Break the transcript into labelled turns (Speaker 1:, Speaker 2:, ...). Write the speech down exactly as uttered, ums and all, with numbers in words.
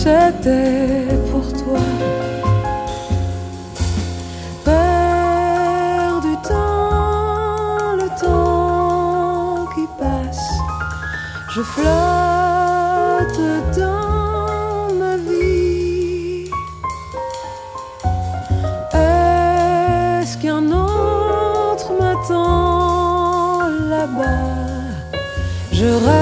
Speaker 1: C'était pour toi. Père du temps, le temps qui passe, je flotte dans ma vie. Est-ce qu'un autre m'attend là-bas? Je rêve